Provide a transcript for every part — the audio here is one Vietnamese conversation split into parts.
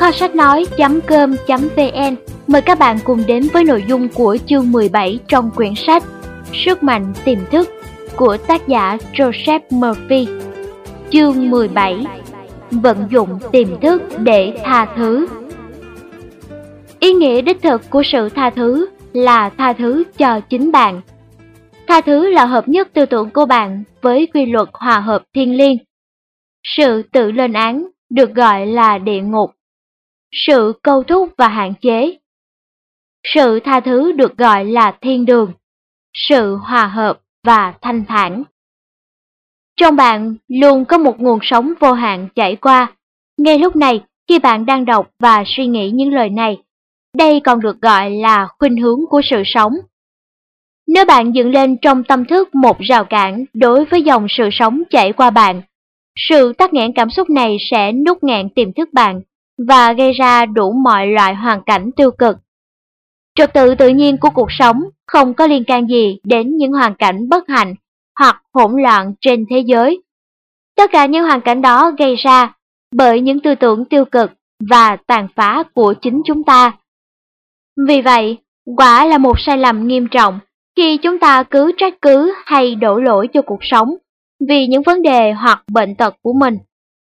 Kho sách nói.com.vn mời các bạn cùng đến với nội dung của chương 17 trong quyển sách Sức mạnh tiềm thức của tác giả Joseph Murphy. Chương 17: Vận dụng tiềm thức để tha thứ. Ý nghĩa đích thực của sự tha thứ là tha thứ cho chính bạn. Tha thứ là hợp nhất tư tưởng của bạn với quy luật hòa hợp thiên liêng. Sự tự lên án được gọi là địa ngục. Sự câu thúc và hạn chế. Sự tha thứ được gọi là thiên đường. Sự hòa hợp và thanh thản. Trong bạn luôn có một nguồn sống vô hạn chảy qua. Ngay lúc này, khi bạn đang đọc và suy nghĩ những lời này, đây còn được gọi là khuynh hướng của sự sống. Nếu bạn dựng lên trong tâm thức một rào cản đối với dòng sự sống chảy qua bạn, sự tắc nghẽn cảm xúc này sẽ nuốt nghẹn tiềm thức bạn và gây ra đủ mọi loại hoàn cảnh tiêu cực. Trật tự tự nhiên của cuộc sống không có liên can gì đến những hoàn cảnh bất hạnh hoặc hỗn loạn trên thế giới. Tất cả những hoàn cảnh đó gây ra bởi những tư tưởng tiêu cực và tàn phá của chính chúng ta. Vì vậy, quả là một sai lầm nghiêm trọng khi chúng ta cứ trách cứ hay đổ lỗi cho cuộc sống vì những vấn đề hoặc bệnh tật của mình.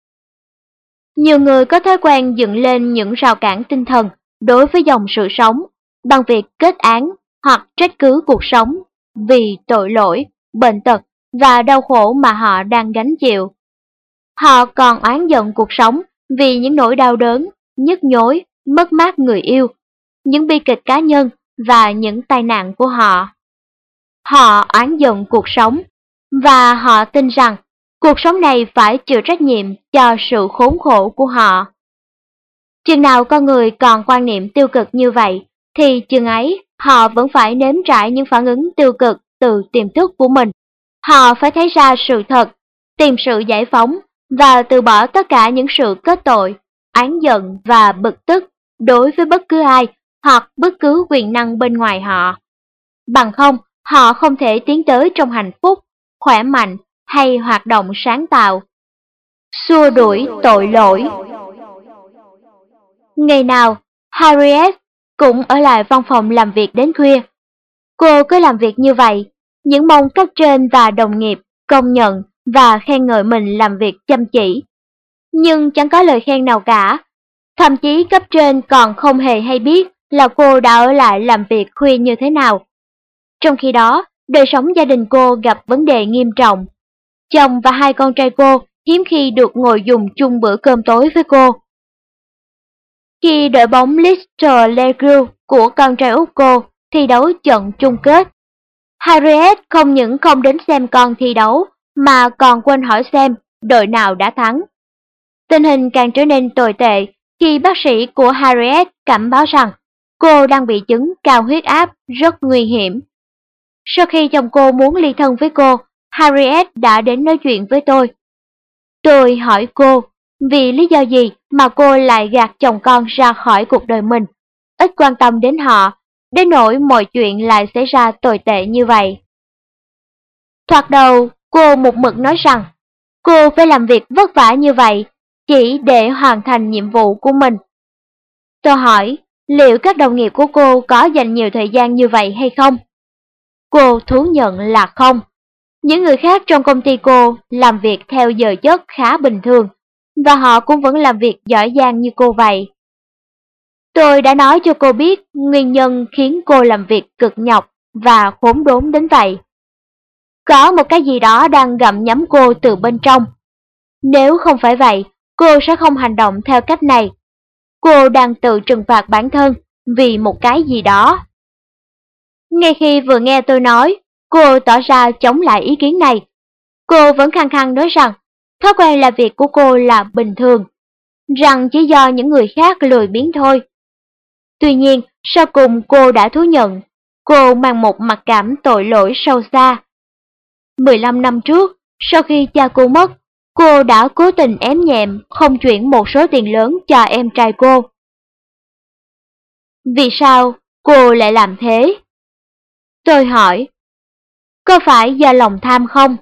Nhiều người có thói quen dựng lên những rào cản tinh thần đối với dòng sự sống bằng việc kết án hoặc trách cứ cuộc sống vì tội lỗi, bệnh tật và đau khổ mà họ đang gánh chịu. Họ còn oán giận cuộc sống vì những nỗi đau đớn, nhức nhối, mất mát người yêu, những bi kịch cá nhân và những tai nạn của họ. Họ oán giận cuộc sống và họ tin rằng cuộc sống này phải chịu trách nhiệm cho sự khốn khổ của họ. Chừng nào con người còn quan niệm tiêu cực như vậy, thì chừng ấy họ vẫn phải nếm trải những phản ứng tiêu cực từ tiềm thức của mình. Họ phải thấy ra sự thật, tìm sự giải phóng và từ bỏ tất cả những sự kết tội, oán giận và bực tức đối với bất cứ ai hoặc bất cứ quyền năng bên ngoài họ. Bằng không, họ không thể tiến tới trong hạnh phúc, khỏe mạnh hay hoạt động sáng tạo. Xua đuổi tội lỗi. Ngày nào, Harriet cũng ở lại văn phòng làm việc đến khuya. Cô cứ làm việc như vậy, những mong cấp trên và đồng nghiệp công nhận và khen ngợi mình làm việc chăm chỉ. Nhưng chẳng có lời khen nào cả. Thậm chí cấp trên còn không hề hay biết là cô đã ở lại làm việc khuya như thế nào. Trong khi đó, đời sống gia đình cô gặp vấn đề nghiêm trọng. Chồng và hai con trai cô hiếm khi được ngồi dùng chung bữa cơm tối với cô. Khi đội bóng Little League của con trai út cô thi đấu trận chung kết, Harriet không những không đến xem con thi đấu mà còn quên hỏi xem đội nào đã thắng. Tình hình càng trở nên tồi tệ khi bác sĩ của Harriet cảnh báo rằng cô đang bị chứng cao huyết áp rất nguy hiểm. Sau khi chồng cô muốn ly thân với cô, Harriet đã đến nói chuyện với tôi. Tôi hỏi cô, vì lý do gì mà cô lại gạt chồng con ra khỏi cuộc đời mình, ít quan tâm đến họ, đến nỗi mọi chuyện lại xảy ra tồi tệ như vậy. Thoạt đầu, cô một mực nói rằng cô phải làm việc vất vả như vậy chỉ để hoàn thành nhiệm vụ của mình. Tôi hỏi, liệu các đồng nghiệp của cô có dành nhiều thời gian như vậy hay không? Cô thú nhận là không. Những người khác trong công ty cô làm việc theo giờ giấc khá bình thường, và họ cũng vẫn làm việc giỏi giang như cô vậy. Tôi đã nói cho cô biết nguyên nhân khiến cô làm việc cực nhọc và khốn đốn đến vậy. Có một cái gì đó đang gặm nhấm cô từ bên trong. Nếu không phải vậy, cô sẽ không hành động theo cách này. Cô đang tự trừng phạt bản thân vì một cái gì đó. Ngay khi vừa nghe tôi nói, cô tỏ ra chống lại ý kiến này. Cô vẫn khăng khăng nói rằng thói quen làm việc của cô là bình thường, rằng chỉ do những người khác lười biếng thôi. Tuy nhiên, sau cùng cô đã thú nhận, cô mang một mặc cảm tội lỗi sâu xa. 15 năm trước, sau khi cha cô mất, cô đã cố tình ém nhẹm không chuyển một số tiền lớn cho em trai cô. Vì sao cô lại làm thế? Tôi hỏi, có phải do lòng tham không?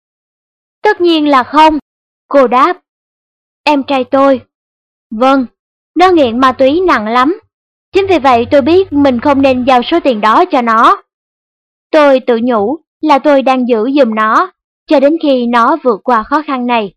Tất nhiên là không, cô đáp. Em trai tôi. Vâng, Nó nghiện ma túy nặng lắm. Chính vì vậy tôi biết mình không nên giao số tiền đó cho nó. Tôi tự nhủ là tôi đang giữ giùm nó, cho đến khi nó vượt qua khó khăn này.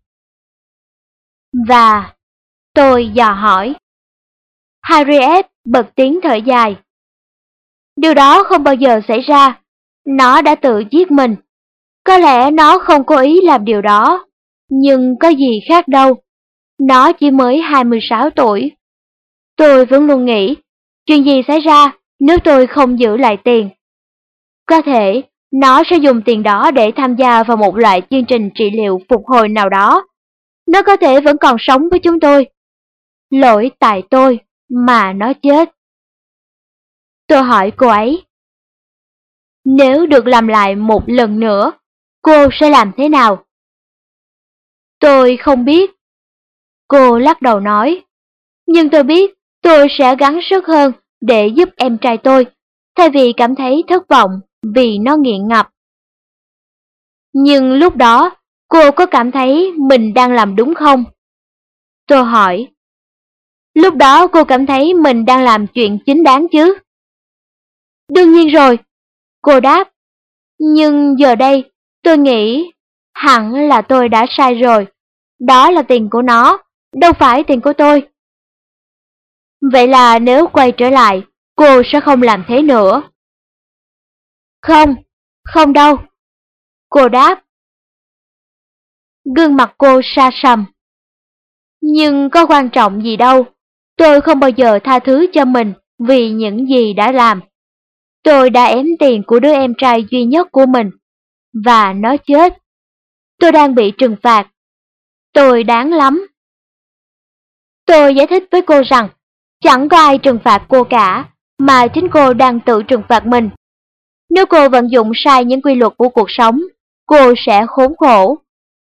Và tôi dò hỏi. Harriet bật tiếng thở dài. Điều đó không bao giờ xảy ra. Nó đã tự giết mình. Có lẽ nó không cố ý làm điều đó, nhưng có gì khác đâu. Nó chỉ mới 26 tuổi. Tôi vẫn luôn nghĩ, chuyện gì xảy ra nếu tôi không giữ lại tiền? Có thể nó sẽ dùng tiền đó để tham gia vào một loại chương trình trị liệu phục hồi nào đó. Nó có thể vẫn còn sống với chúng tôi. Lỗi tại tôi mà nó chết. Tôi hỏi cô ấy. Nếu được làm lại một lần nữa, cô sẽ làm thế nào? Tôi không biết. Cô lắc đầu nói. Nhưng tôi biết tôi sẽ gắng sức hơn để giúp em trai tôi, thay vì cảm thấy thất vọng vì nó nghiện ngập. Nhưng lúc đó, cô có cảm thấy mình đang làm đúng không? Tôi hỏi. Lúc đó cô cảm thấy mình đang làm chuyện chính đáng chứ? Đương nhiên rồi, cô đáp. Nhưng giờ đây, tôi nghĩ hẳn là tôi đã sai rồi. Đó là tiền của nó, đâu phải tiền của tôi. Vậy là nếu quay trở lại, cô sẽ không làm thế nữa. Không, không đâu. Cô đáp. Gương mặt cô sa sầm. Nhưng có quan trọng gì đâu, tôi không bao giờ tha thứ cho mình vì những gì đã làm. Tôi đã ém tiền của đứa em trai duy nhất của mình, và nó chết. Tôi đang bị trừng phạt. Tôi đáng lắm. Tôi giải thích với cô rằng, chẳng có ai trừng phạt cô cả, mà chính cô đang tự trừng phạt mình. Nếu cô vận dụng sai những quy luật của cuộc sống, cô sẽ khốn khổ.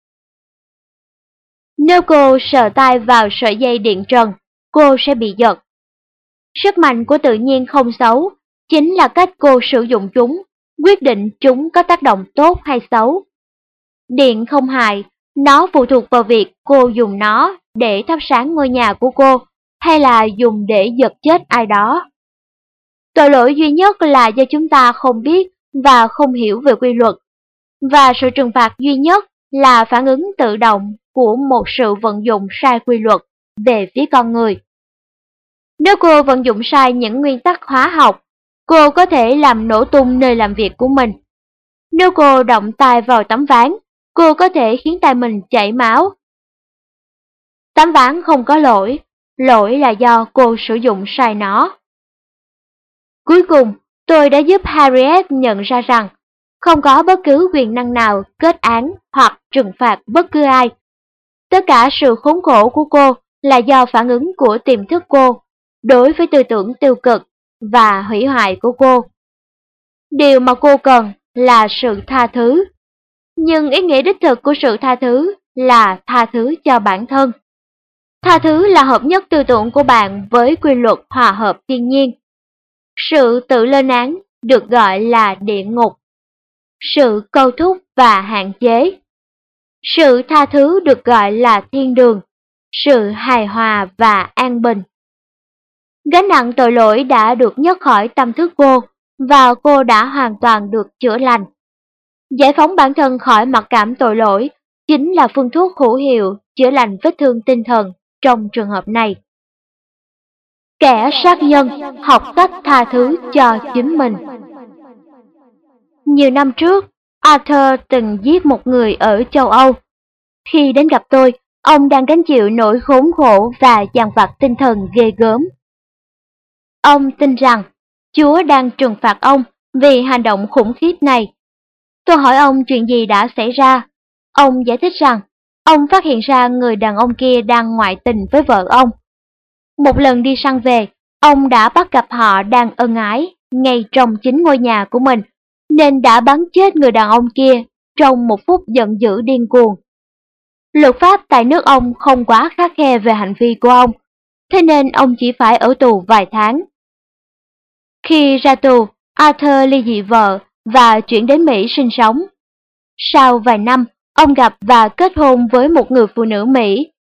Nếu cô sờ tay vào sợi dây điện trần, cô sẽ bị giật. Sức mạnh của tự nhiên không xấu, chính là cách cô sử dụng chúng, quyết định chúng có tác động tốt hay xấu. Điện không hại, nó phụ thuộc vào việc cô dùng nó để thắp sáng ngôi nhà của cô, hay là dùng để giật chết ai đó. Tội lỗi duy nhất là do chúng ta không biết và không hiểu về quy luật, và sự trừng phạt duy nhất là phản ứng tự động của một sự vận dụng sai quy luật về phía con người. Nếu cô vận dụng sai những nguyên tắc hóa học, cô có thể làm nổ tung nơi làm việc của mình. Nếu cô động tay vào tấm ván, cô có thể khiến tay mình chảy máu. Tấm ván không có lỗi, lỗi là do cô sử dụng sai nó. Cuối cùng, tôi đã giúp Harriet nhận ra rằng không có bất cứ quyền năng nào kết án hoặc trừng phạt bất cứ ai. Tất cả sự khốn khổ của cô là do phản ứng của tiềm thức cô đối với tư tưởng tiêu cực và hủy hoại của cô. Điều mà cô cần là sự tha thứ. Nhưng ý nghĩa đích thực của sự tha thứ là tha thứ cho bản thân. Tha thứ là hợp nhất tư tưởng của bạn với quy luật hòa hợp thiên nhiên. Sự tự lên án được gọi là địa ngục. Sự câu thúc và hạn chế. Sự tha thứ được gọi là thiên đường. Sự hài hòa và an bình. Gánh nặng tội lỗi đã được nhấc khỏi tâm thức cô, và cô đã hoàn toàn được chữa lành. Giải phóng bản thân khỏi mặc cảm tội lỗi chính là phương thuốc hữu hiệu chữa lành vết thương tinh thần trong trường hợp này. Kẻ sát nhân học cách tha thứ cho chính mình. Nhiều năm trước, Arthur từng giết một người ở châu Âu. Khi đến gặp tôi, ông đang gánh chịu nỗi khốn khổ và dằn vặt tinh thần ghê gớm. Ông tin rằng Chúa đang trừng phạt ông vì hành động khủng khiếp này. Tôi hỏi ông chuyện gì đã xảy ra. Ông giải thích rằng ông phát hiện ra người đàn ông kia đang ngoại tình với vợ ông. Một lần đi săn về, ông đã bắt gặp họ đang ân ái ngay trong chính ngôi nhà của mình, nên đã bắn chết người đàn ông kia trong một phút giận dữ điên cuồng. Luật pháp tại nước ông không quá khắt khe về hành vi của ông, thế nên ông chỉ phải ở tù vài tháng. Khi ra tù, Arthur ly dị vợ và chuyển đến Mỹ sinh sống. Sau vài năm, ông gặp và kết hôn với một người phụ nữ Mỹ.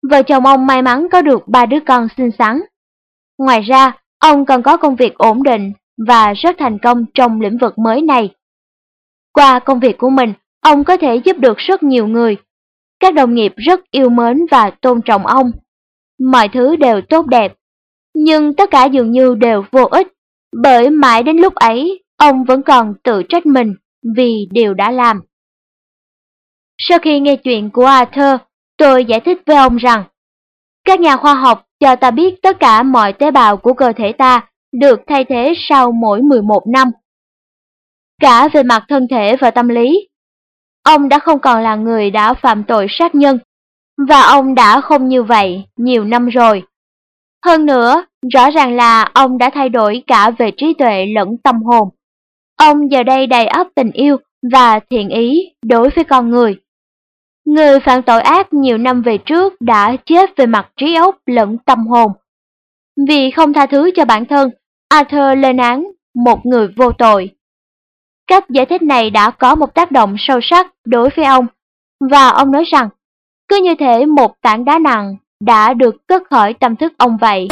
Vợ chồng ông may mắn có được 3 đứa con xinh xắn. Ngoài ra, ông còn có công việc ổn định và rất thành công trong lĩnh vực mới này. Qua công việc của mình, ông có thể giúp được rất nhiều người. Các đồng nghiệp rất yêu mến và tôn trọng ông. Mọi thứ đều tốt đẹp, nhưng tất cả dường như đều vô ích, bởi mãi đến lúc ấy, ông vẫn còn tự trách mình vì điều đã làm. Sau khi nghe chuyện của Arthur, tôi giải thích với ông rằng, các nhà khoa học cho ta biết tất cả mọi tế bào của cơ thể ta được thay thế sau mỗi 11 năm. Cả về mặt thân thể và tâm lý. Ông đã không còn là người đã phạm tội sát nhân, và ông đã không như vậy nhiều năm rồi. Hơn nữa, rõ ràng là ông đã thay đổi cả về trí tuệ lẫn tâm hồn. Ông giờ đây đầy ắp tình yêu và thiện ý đối với con người. Người phạm tội ác nhiều năm về trước đã chết về mặt trí óc lẫn tâm hồn. Vì không tha thứ cho bản thân, Arthur lên án một người vô tội. Cách giải thích này đã có một tác động sâu sắc đối với ông, và ông nói rằng, cứ như thể một tảng đá nặng đã được cất khỏi tâm thức ông vậy.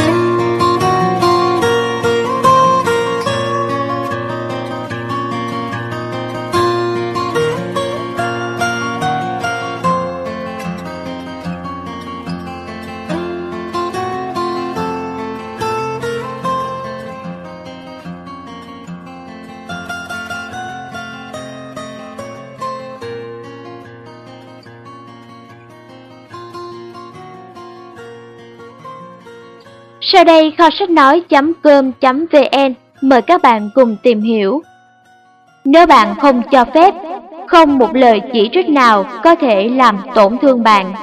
Sau đây kho sách nói.com.vn mời các bạn cùng tìm hiểu. Nếu bạn không cho phép, không một lời chỉ trích nào có thể làm tổn thương bạn.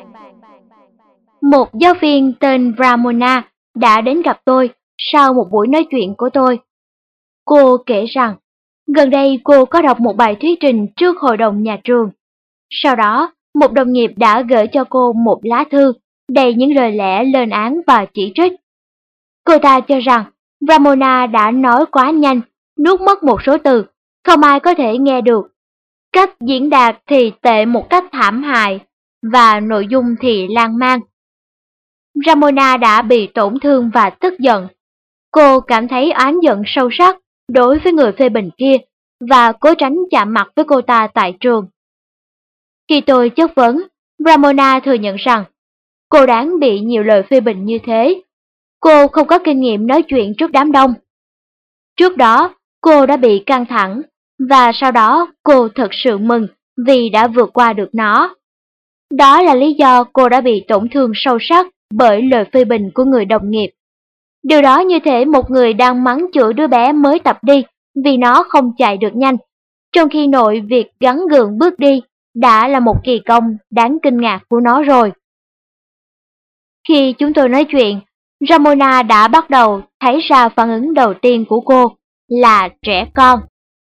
Một giáo viên tên Ramona đã đến gặp tôi sau một buổi nói chuyện của tôi. Cô kể rằng, gần đây cô có đọc một bài thuyết trình trước hội đồng nhà trường. Sau đó, một đồng nghiệp đã gửi cho cô một lá thư đầy những lời lẽ lên án và chỉ trích. Cô ta cho rằng Ramona đã nói quá nhanh, nuốt mất một số từ, không ai có thể nghe được. Cách diễn đạt thì tệ một cách thảm hại, và nội dung thì lan man. Ramona đã bị tổn thương và tức giận. Cô cảm thấy oán giận sâu sắc đối với người phê bình kia, và cố tránh chạm mặt với cô ta tại trường. Khi tôi chất vấn, Ramona thừa nhận rằng cô đáng bị nhiều lời phê bình như thế. Cô không có kinh nghiệm nói chuyện trước đám đông. Trước đó, cô đã bị căng thẳng, và sau đó cô thật sự mừng vì đã vượt qua được nó. Đó là lý do cô đã bị tổn thương sâu sắc bởi lời phê bình của người đồng nghiệp. Điều đó như thể một người đang mắng chửi đứa bé mới tập đi vì nó không chạy được nhanh, trong khi nội việc gắng gượng bước đi đã là một kỳ công đáng kinh ngạc của nó rồi. Khi chúng tôi nói chuyện, Ramona đã bắt đầu thấy ra phản ứng đầu tiên của cô là trẻ con.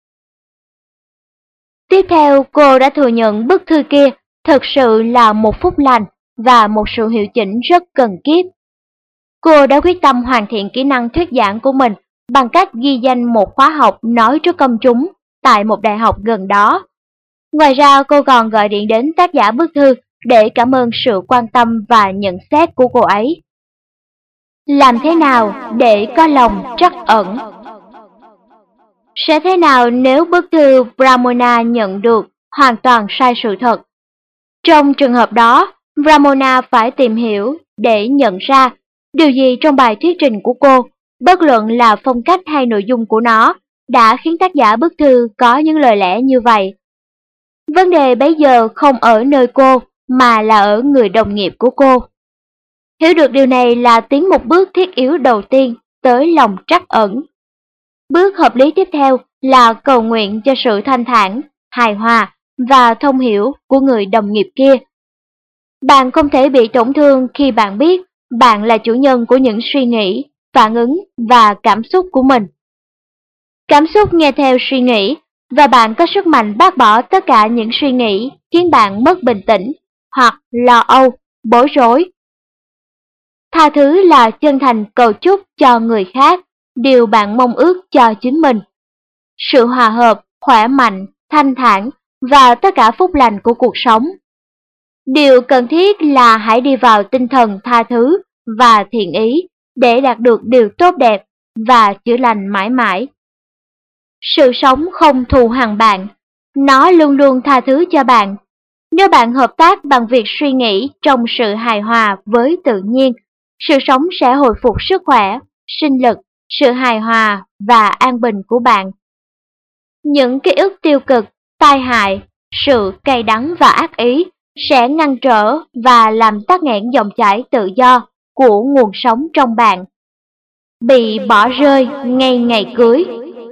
Tiếp theo, cô đã thừa nhận bức thư kia thực sự là một phúc lành và một sự hiệu chỉnh rất cần kiếp. Cô đã quyết tâm hoàn thiện kỹ năng thuyết giảng của mình bằng cách ghi danh một khóa học nói trước công chúng tại một đại học gần đó. Ngoài ra, cô còn gọi điện đến tác giả bức thư để cảm ơn sự quan tâm và nhận xét của cô ấy. Làm thế nào để có lòng trắc ẩn? Sẽ thế nào nếu bức thư Ramona nhận được hoàn toàn sai sự thật? Trong trường hợp đó, Ramona phải tìm hiểu để nhận ra điều gì trong bài thuyết trình của cô, bất luận là phong cách hay nội dung của nó, đã khiến tác giả bức thư có những lời lẽ như vậy. Vấn đề bây giờ không ở nơi cô, mà là ở người đồng nghiệp của cô. Hiểu được điều này là tiến một bước thiết yếu đầu tiên tới lòng trắc ẩn. Bước hợp lý tiếp theo là cầu nguyện cho sự thanh thản, hài hòa và thông hiểu của người đồng nghiệp kia. Bạn không thể bị tổn thương khi bạn biết bạn là chủ nhân của những suy nghĩ, phản ứng và cảm xúc của mình. Cảm xúc nghe theo suy nghĩ, và bạn có sức mạnh bác bỏ tất cả những suy nghĩ khiến bạn mất bình tĩnh, hoặc lo âu, bối rối. Tha thứ là chân thành cầu chúc cho người khác điều bạn mong ước cho chính mình. Sự hòa hợp, khỏe mạnh, thanh thản và tất cả phúc lành của cuộc sống. Điều cần thiết là hãy đi vào tinh thần tha thứ và thiện ý để đạt được điều tốt đẹp và chữa lành mãi mãi. Sự sống không thù hằn bạn, nó luôn luôn tha thứ cho bạn. Nếu bạn hợp tác bằng việc suy nghĩ trong sự hài hòa với tự nhiên, sự sống sẽ hồi phục sức khỏe, sinh lực, sự hài hòa và an bình của bạn. Những ký ức tiêu cực, tai hại, sự cay đắng và ác ý sẽ ngăn trở và làm tắc nghẽn dòng chảy tự do của nguồn sống trong bạn. Bị bỏ rơi ngay ngày cưới.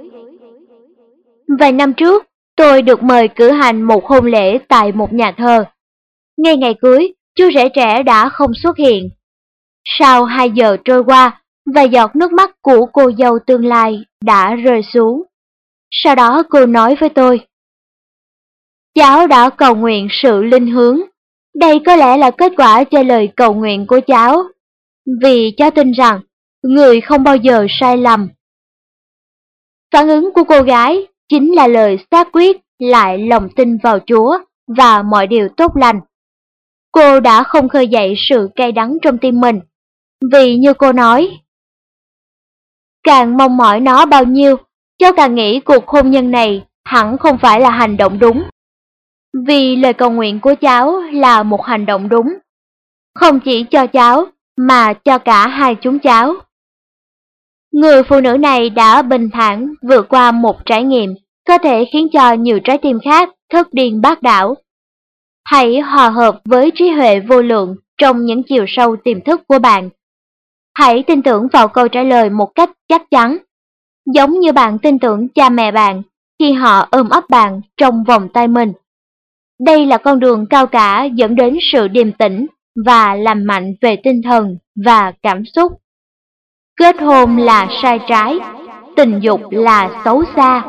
Vài năm trước, tôi được mời cử hành một hôn lễ tại một nhà thờ. Ngay ngày cưới, chú rể trẻ đã không xuất hiện. Sau 2 giờ trôi qua, vài giọt nước mắt của cô dâu tương lai đã rơi xuống. Sau đó cô nói với tôi: cháu đã cầu nguyện sự linh hướng. Đây có lẽ là kết quả cho lời cầu nguyện của cháu. Vì cháu tin rằng, người không bao giờ sai lầm. Phản ứng của cô gái chính là lời xác quyết lại lòng tin vào Chúa và mọi điều tốt lành. Cô đã không khơi dậy sự cay đắng trong tim mình. Vì như cô nói, càng mong mỏi nó bao nhiêu, cháu càng nghĩ cuộc hôn nhân này hẳn không phải là hành động đúng. Vì lời cầu nguyện của cháu là một hành động đúng, không chỉ cho cháu mà cho cả hai chúng cháu. Người phụ nữ này đã bình thản vượt qua một trải nghiệm có thể khiến cho nhiều trái tim khác thất điên bát đảo. Hãy hòa hợp với trí huệ vô lượng trong những chiều sâu tiềm thức của bạn. Hãy tin tưởng vào câu trả lời một cách chắc chắn, giống như bạn tin tưởng cha mẹ bạn khi họ ôm ấp bạn trong vòng tay mình. Đây là con đường cao cả dẫn đến sự điềm tĩnh và lành mạnh về tinh thần và cảm xúc. Kết hôn là sai trái, tình dục là xấu xa.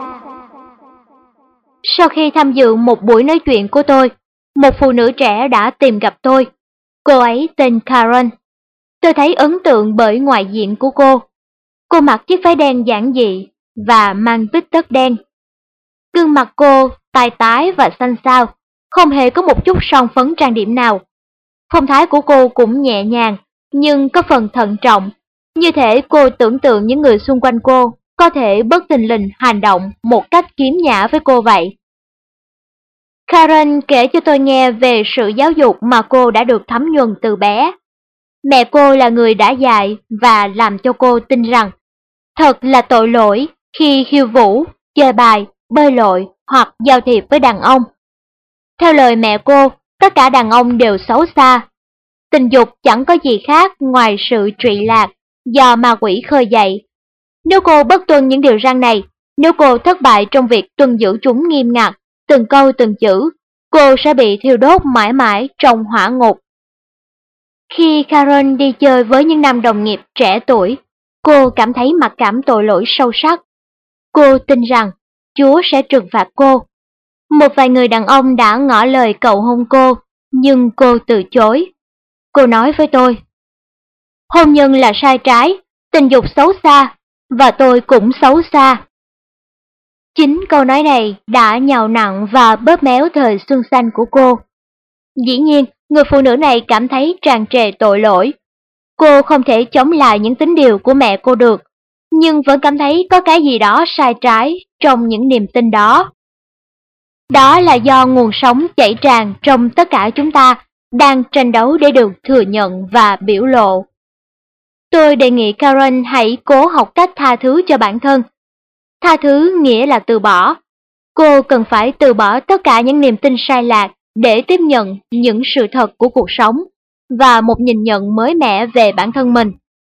Sau khi tham dự một buổi nói chuyện của tôi, một phụ nữ trẻ đã tìm gặp tôi. Cô ấy tên Karen. Tôi thấy ấn tượng bởi ngoại diện của cô. Cô mặc chiếc váy đen giản dị và mang bít tất đen. Gương mặt cô tai tái và xanh xao, không hề có một chút son phấn trang điểm nào. Phong thái của cô cũng nhẹ nhàng, nhưng có phần thận trọng, như thể cô tưởng tượng những người xung quanh cô có thể bất thình lình hành động một cách khiếm nhã với cô vậy. Karen kể cho tôi nghe về sự giáo dục mà cô đã được thấm nhuần từ bé. Mẹ cô là người đã dạy và làm cho cô tin rằng thật là tội lỗi khi khiêu vũ, chơi bài, bơi lội hoặc giao thiệp với đàn ông. Theo lời mẹ cô, tất cả đàn ông đều xấu xa. Tình dục chẳng có gì khác ngoài sự trụy lạc do ma quỷ khơi dậy. Nếu cô bất tuân những điều răn này, nếu cô thất bại trong việc tuân giữ chúng nghiêm ngặt, từng câu từng chữ, cô sẽ bị thiêu đốt mãi mãi trong hỏa ngục. Khi Karen đi chơi với những nam đồng nghiệp trẻ tuổi, cô cảm thấy mặc cảm tội lỗi sâu sắc. Cô tin rằng Chúa sẽ trừng phạt cô. Một vài người đàn ông đã ngỏ lời cầu hôn cô, nhưng cô từ chối. Cô nói với tôi: hôn nhân là sai trái, tình dục xấu xa, và tôi cũng xấu xa. Chính câu nói này đã nhào nặn và bóp méo thời xuân xanh của cô. Dĩ nhiên, người phụ nữ này cảm thấy tràn trề tội lỗi. Cô không thể chống lại những tín điều của mẹ cô được, nhưng vẫn cảm thấy có cái gì đó sai trái trong những niềm tin đó. Đó là do nguồn sống chảy tràn trong tất cả chúng ta đang tranh đấu để được thừa nhận và biểu lộ. Tôi đề nghị Karen hãy cố học cách tha thứ cho bản thân. Tha thứ nghĩa là từ bỏ. Cô cần phải từ bỏ tất cả những niềm tin sai lạc để tiếp nhận những sự thật của cuộc sống và một nhìn nhận mới mẻ về bản thân mình.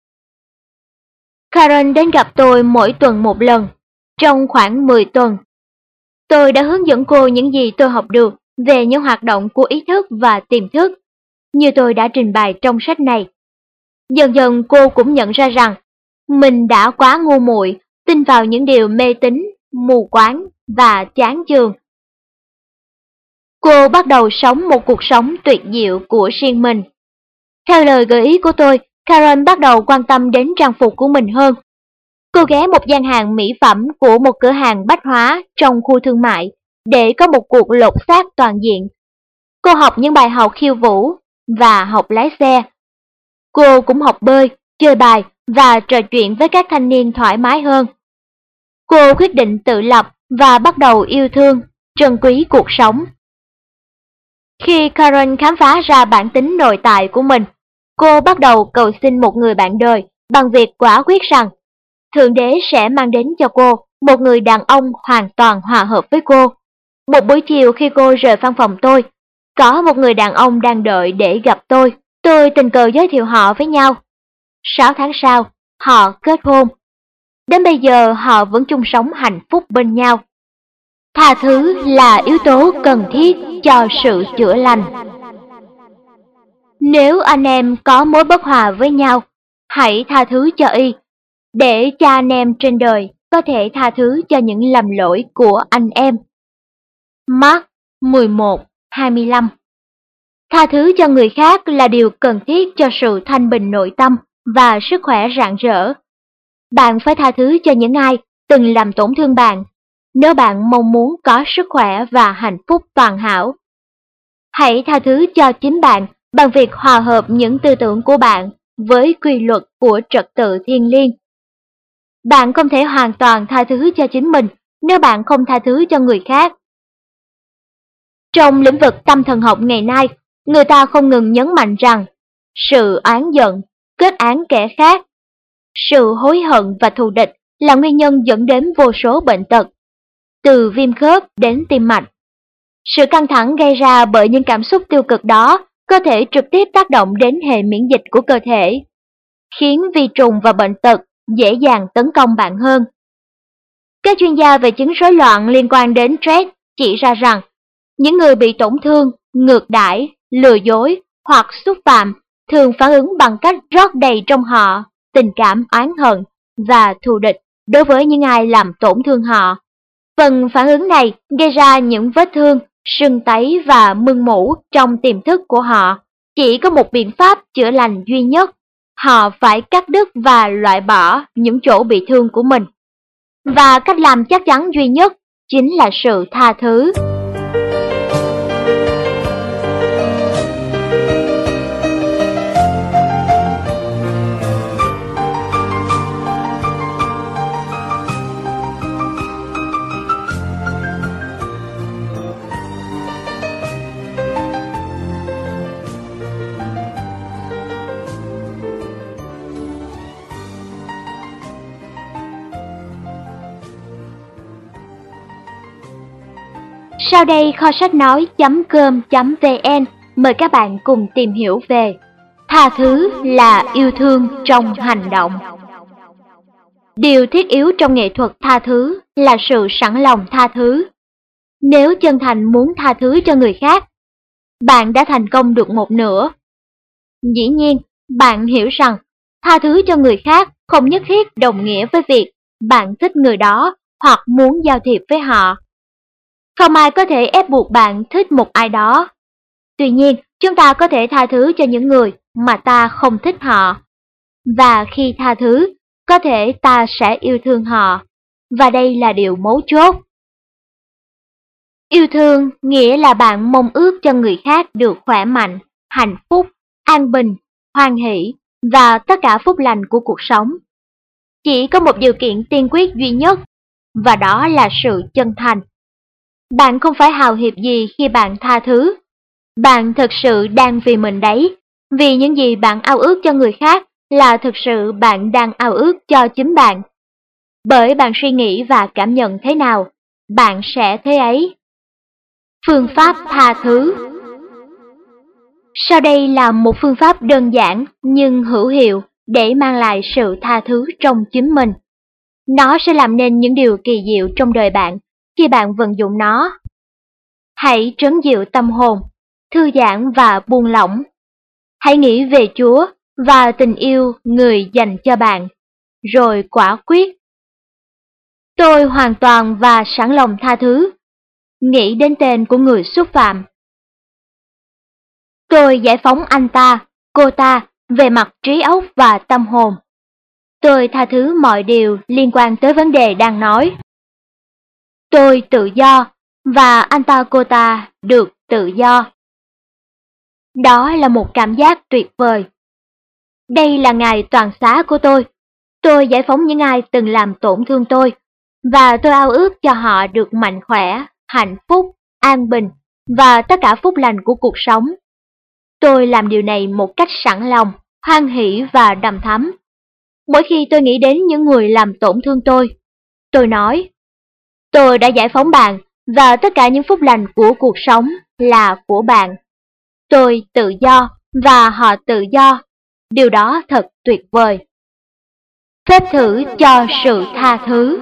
Karen đến gặp tôi mỗi tuần một lần, trong khoảng 10 tuần. Tôi đã hướng dẫn cô những gì tôi học được về những hoạt động của ý thức và tiềm thức, như tôi đã trình bày trong sách này. Dần dần cô cũng nhận ra rằng mình đã quá ngu muội tin vào những điều mê tín, mù quáng và chán chường. Cô bắt đầu sống một cuộc sống tuyệt diệu của riêng mình. Theo lời gợi ý của tôi, Karen bắt đầu quan tâm đến trang phục của mình hơn. Cô ghé một gian hàng mỹ phẩm của một cửa hàng bách hóa trong khu thương mại để có một cuộc lột xác toàn diện. Cô học những bài học khiêu vũ và học lái xe. Cô cũng học bơi, chơi bài và trò chuyện với các thanh niên thoải mái hơn. Cô quyết định tự lập và bắt đầu yêu thương, trân quý cuộc sống. Khi Karen khám phá ra bản tính nội tại của mình, cô bắt đầu cầu xin một người bạn đời bằng việc quả quyết rằng Thượng Đế sẽ mang đến cho cô một người đàn ông hoàn toàn hòa hợp với cô. Một buổi chiều khi cô rời văn phòng tôi, có một người đàn ông đang đợi để gặp tôi. Tôi tình cờ giới thiệu họ với nhau. 6 tháng sau, họ kết hôn. Đến bây giờ họ vẫn chung sống hạnh phúc bên nhau. Tha thứ là yếu tố cần thiết cho sự chữa lành. Nếu anh em có mối bất hòa với nhau, hãy tha thứ cho y, để cha anh em trên đời có thể tha thứ cho những lầm lỗi của anh em. Mark 11:25. Tha thứ cho người khác là điều cần thiết cho sự thanh bình nội tâm và sức khỏe rạng rỡ. Bạn phải tha thứ cho những ai từng làm tổn thương bạn, nếu bạn mong muốn có sức khỏe và hạnh phúc toàn hảo. Hãy tha thứ cho chính bạn bằng việc hòa hợp những tư tưởng của bạn với quy luật của trật tự thiên liêng. Bạn không thể hoàn toàn tha thứ cho chính mình nếu bạn không tha thứ cho người khác. Trong lĩnh vực tâm thần học ngày nay, người ta không ngừng nhấn mạnh rằng sự oán giận, kết án kẻ khác, sự hối hận và thù địch là nguyên nhân dẫn đến vô số bệnh tật, từ viêm khớp đến tim mạch. Sự căng thẳng gây ra bởi những cảm xúc tiêu cực đó có thể trực tiếp tác động đến hệ miễn dịch của cơ thể, khiến vi trùng và bệnh tật dễ dàng tấn công bạn hơn. Các chuyên gia về chứng rối loạn liên quan đến stress chỉ ra rằng những người bị tổn thương, ngược đãi, lừa dối hoặc xúc phạm thường phản ứng bằng cách rót đầy trong họ tình cảm oán hận và thù địch đối với những ai làm tổn thương họ. Phần phản ứng này gây ra những vết thương, sưng tấy và mưng mủ trong tiềm thức của họ. Chỉ có một biện pháp chữa lành duy nhất: họ phải cắt đứt và loại bỏ những chỗ bị thương của mình. Và cách làm chắc chắn duy nhất chính là sự tha thứ. Sau đây kho sách nói.com.vn mời các bạn cùng tìm hiểu về tha thứ là yêu thương trong hành động. Điều thiết yếu trong nghệ thuật tha thứ là sự sẵn lòng tha thứ. Nếu chân thành muốn tha thứ cho người khác, bạn đã thành công được một nửa. Dĩ nhiên, bạn hiểu rằng tha thứ cho người khác không nhất thiết đồng nghĩa với việc bạn thích người đó hoặc muốn giao thiệp với họ. Không ai có thể ép buộc bạn thích một ai đó. Tuy nhiên, chúng ta có thể tha thứ cho những người mà ta không thích họ. Và khi tha thứ, có thể ta sẽ yêu thương họ. Và đây là điều mấu chốt. Yêu thương nghĩa là bạn mong ước cho người khác được khỏe mạnh, hạnh phúc, an bình, hoan hỷ và tất cả phúc lành của cuộc sống. Chỉ có một điều kiện tiên quyết duy nhất, và đó là sự chân thành. Bạn không phải hào hiệp gì khi bạn tha thứ. Bạn thực sự đang vì mình đấy, vì những gì bạn ao ước cho người khác là thực sự bạn đang ao ước cho chính bạn. Bởi bạn suy nghĩ và cảm nhận thế nào, bạn sẽ thế ấy. Phương pháp tha thứ. Sau đây là một phương pháp đơn giản nhưng hữu hiệu để mang lại sự tha thứ trong chính mình. Nó sẽ làm nên những điều kỳ diệu trong đời bạn khi bạn vận dụng nó. Hãy trấn dịu tâm hồn, thư giãn và buông lỏng. Hãy nghĩ về Chúa và tình yêu người dành cho bạn, rồi quả quyết. Tôi hoàn toàn và sẵn lòng tha thứ. Nghĩ đến tên của người xúc phạm. Tôi giải phóng anh ta, cô ta về mặt trí óc và tâm hồn. Tôi tha thứ mọi điều liên quan tới vấn đề đang nói. Tôi tự do và anh ta cô ta được tự do. Đó là một cảm giác tuyệt vời. Đây là ngày toàn xá của tôi. Tôi giải phóng những ai từng làm tổn thương tôi, và tôi ao ước cho họ được mạnh khỏe, hạnh phúc, an bình và tất cả phúc lành của cuộc sống. Tôi làm điều này một cách sẵn lòng, hoan hỷ và đầm thắm. Mỗi khi tôi nghĩ đến những người làm tổn thương tôi nói, tôi đã giải phóng bạn và tất cả những phúc lành của cuộc sống là của bạn. Tôi tự do và họ tự do. Điều đó thật tuyệt vời. Phép thử cho sự tha thứ.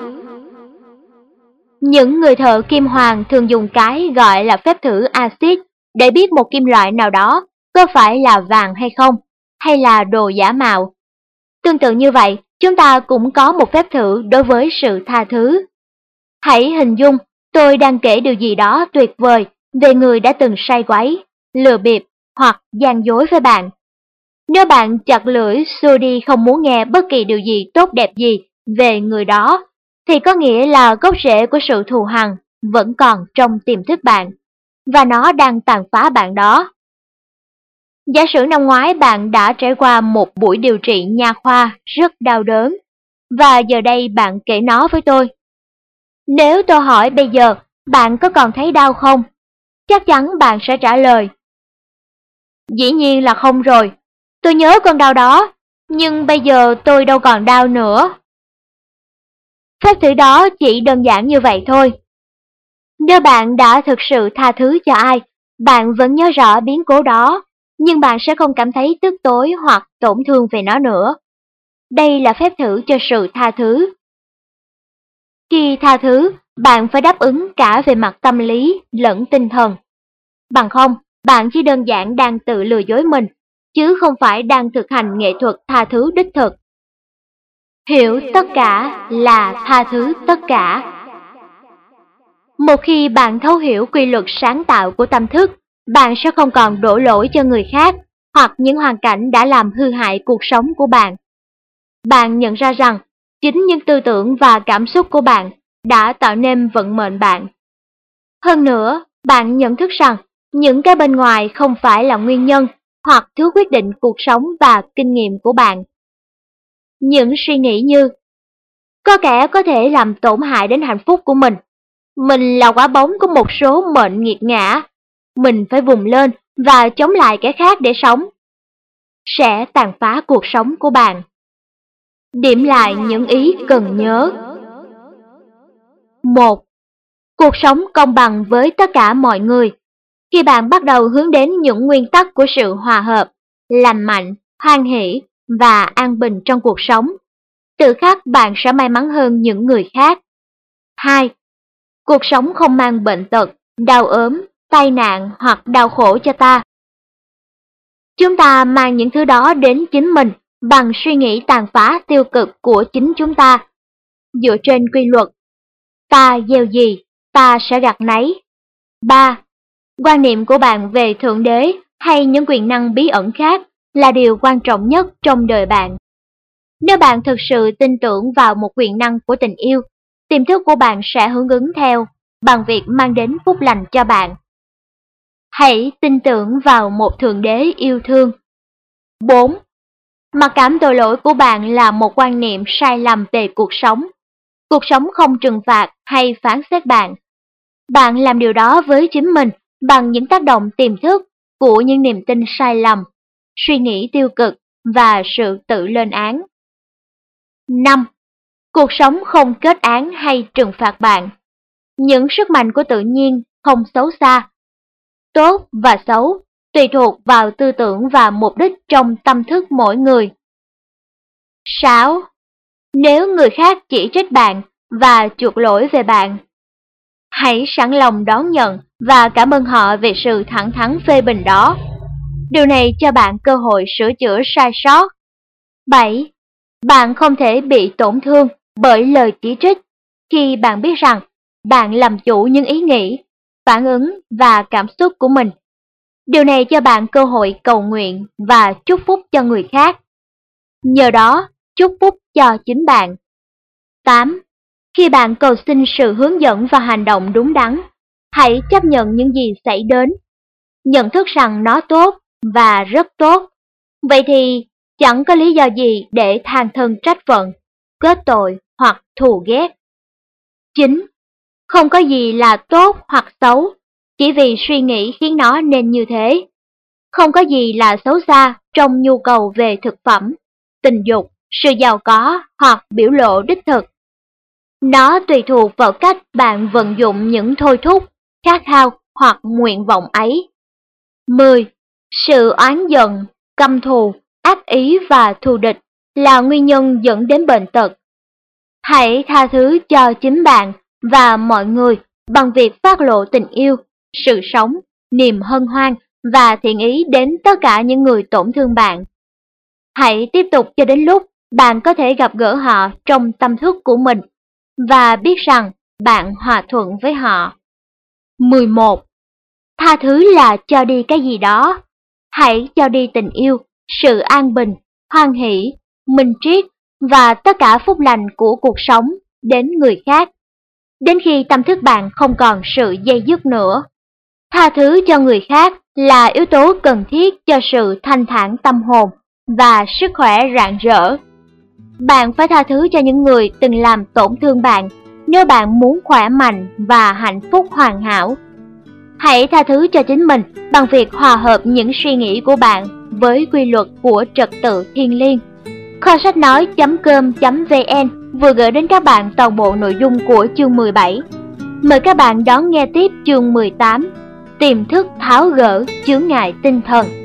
Những người thợ kim hoàn thường dùng cái gọi là phép thử axit để biết một kim loại nào đó có phải là vàng hay không, hay là đồ giả mạo. Tương tự như vậy, chúng ta cũng có một phép thử đối với sự tha thứ. Hãy hình dung tôi đang kể điều gì đó tuyệt vời về người đã từng sai quấy, lừa bịp hoặc gian dối với bạn. Nếu bạn chặt lưỡi xua đi không muốn nghe bất kỳ điều gì tốt đẹp gì về người đó, thì có nghĩa là gốc rễ của sự thù hằn vẫn còn trong tiềm thức bạn, và nó đang tàn phá bạn đó. Giả sử năm ngoái bạn đã trải qua một buổi điều trị nha khoa rất đau đớn, và giờ đây bạn kể nó với tôi. Nếu tôi hỏi bây giờ bạn có còn thấy đau không? Chắc chắn bạn sẽ trả lời, dĩ nhiên là không rồi. Tôi nhớ cơn đau đó, nhưng bây giờ tôi đâu còn đau nữa. Phép thử đó chỉ đơn giản như vậy thôi. Nếu bạn đã thực sự tha thứ cho ai, bạn vẫn nhớ rõ biến cố đó, nhưng bạn sẽ không cảm thấy tức tối hoặc tổn thương về nó nữa. Đây là phép thử cho sự tha thứ. Khi tha thứ, bạn phải đáp ứng cả về mặt tâm lý lẫn tinh thần. Bằng không, bạn chỉ đơn giản đang tự lừa dối mình, chứ không phải đang thực hành nghệ thuật tha thứ đích thực. Hiểu tất cả là tha thứ tất cả. Một khi bạn thấu hiểu quy luật sáng tạo của tâm thức, bạn sẽ không còn đổ lỗi cho người khác hoặc những hoàn cảnh đã làm hư hại cuộc sống của bạn. Bạn nhận ra rằng chính những tư tưởng và cảm xúc của bạn đã tạo nên vận mệnh bạn. Hơn nữa, bạn nhận thức rằng những cái bên ngoài không phải là nguyên nhân hoặc thứ quyết định cuộc sống và kinh nghiệm của bạn. Những suy nghĩ như có kẻ có thể làm tổn hại đến hạnh phúc của mình là quả bóng của một số mệnh nghiệt ngã, mình phải vùng lên và chống lại kẻ khác để sống, sẽ tàn phá cuộc sống của bạn. Điểm lại những ý cần nhớ. 1. Cuộc sống công bằng với tất cả mọi người. Khi bạn bắt đầu hướng đến những nguyên tắc của sự hòa hợp, lành mạnh, hoan hỷ và an bình trong cuộc sống, tự khắc bạn sẽ may mắn hơn những người khác. 2. Cuộc sống không mang bệnh tật, đau ốm, tai nạn hoặc đau khổ cho ta. Chúng ta mang những thứ đó đến chính mình bằng suy nghĩ tàn phá tiêu cực của chính chúng ta. Dựa trên quy luật, ta gieo gì, ta sẽ gặt nấy. 3. Quan niệm của bạn về Thượng Đế hay những quyền năng bí ẩn khác là điều quan trọng nhất trong đời bạn. Nếu bạn thực sự tin tưởng vào một quyền năng của tình yêu, tiềm thức của bạn sẽ hưởng ứng theo bằng việc mang đến phúc lành cho bạn. Hãy tin tưởng vào một Thượng Đế yêu thương. 4. Mặc cảm tội lỗi của bạn là một quan niệm sai lầm về cuộc sống. Cuộc sống không trừng phạt hay phán xét bạn. Bạn làm điều đó với chính mình bằng những tác động tiềm thức của những niềm tin sai lầm, suy nghĩ tiêu cực và sự tự lên án. 5. Cuộc sống không kết án hay trừng phạt bạn. Những sức mạnh của tự nhiên không xấu xa. Tốt và xấu tùy thuộc vào tư tưởng và mục đích trong tâm thức mỗi người. 6. Nếu người khác chỉ trích bạn và chuộc lỗi về bạn, hãy sẵn lòng đón nhận và cảm ơn họ về sự thẳng thắn phê bình đó. Điều này cho bạn cơ hội sửa chữa sai sót. 7. Bạn không thể bị tổn thương bởi lời chỉ trích khi bạn biết rằng bạn làm chủ những ý nghĩ, phản ứng và cảm xúc của mình. Điều này cho bạn cơ hội cầu nguyện và chúc phúc cho người khác. Nhờ đó, chúc phúc cho chính bạn. 8. Khi bạn cầu xin sự hướng dẫn và hành động đúng đắn, hãy chấp nhận những gì xảy đến. Nhận thức rằng nó tốt và rất tốt. Vậy thì chẳng có lý do gì để than thân trách phận, kết tội hoặc thù ghét. 9. Không có gì là tốt hoặc xấu, chỉ vì suy nghĩ khiến nó nên như thế. Không có gì là xấu xa trong nhu cầu về thực phẩm, tình dục, sự giàu có hoặc biểu lộ đích thực. Nó tùy thuộc vào cách bạn vận dụng những thôi thúc, khát khao hoặc nguyện vọng ấy. 10. Sự oán giận, căm thù, ác ý và thù địch là nguyên nhân dẫn đến bệnh tật. Hãy tha thứ cho chính bạn và mọi người bằng việc phát lộ tình yêu, sự sống, niềm hân hoan và thiện ý đến tất cả những người tổn thương bạn. Hãy tiếp tục cho đến lúc bạn có thể gặp gỡ họ trong tâm thức của mình và biết rằng bạn hòa thuận với họ. 11. Tha thứ là cho đi cái gì đó. Hãy cho đi tình yêu, sự an bình, hoan hỷ, minh triết và tất cả phúc lành của cuộc sống đến người khác, đến khi tâm thức bạn không còn sự dây dứt nữa. Tha thứ cho người khác là yếu tố cần thiết cho sự thanh thản tâm hồn và sức khỏe rạng rỡ. Bạn phải tha thứ cho những người từng làm tổn thương bạn nếu bạn muốn khỏe mạnh và hạnh phúc hoàn hảo. Hãy tha thứ cho chính mình bằng việc hòa hợp những suy nghĩ của bạn với quy luật của trật tự thiêng liêng. Kho sách nói.com.vn vừa gửi đến các bạn toàn bộ nội dung của chương 17. Mời các bạn đón nghe tiếp chương 18, tiềm thức tháo gỡ chướng ngại tinh thần.